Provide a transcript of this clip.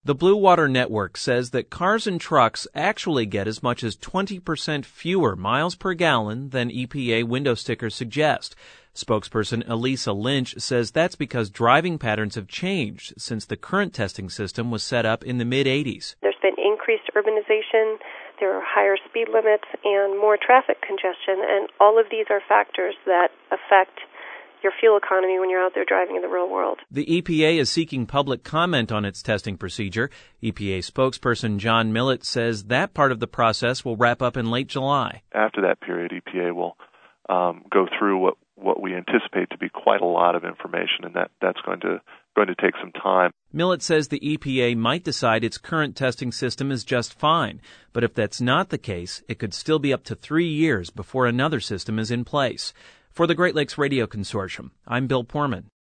The Blue Water Network says that cars and trucks actually get as much as 20% fewer miles per gallon than EPA window stickers suggest. Spokesperson Elisa Lynch says that's because driving patterns have changed since the current testing system was set up in the mid-'80s. There's been increased urbanization, there are higher speed limits, and more traffic congestion, and all of these are factors that affect your fuel economy when you're out there driving in the real world. The EPA is seeking public comment on its testing procedure. EPA spokesperson John Millett says that part of the process will wrap up in late July. After that period, EPA will go through what we anticipate to be quite a lot of information, and that's going to take some time. Millett says the EPA might decide its current testing system is just fine, but if that's not the case, it could still be up to 3 years before another system is in place. For the Great Lakes Radio Consortium, I'm Bill Poorman.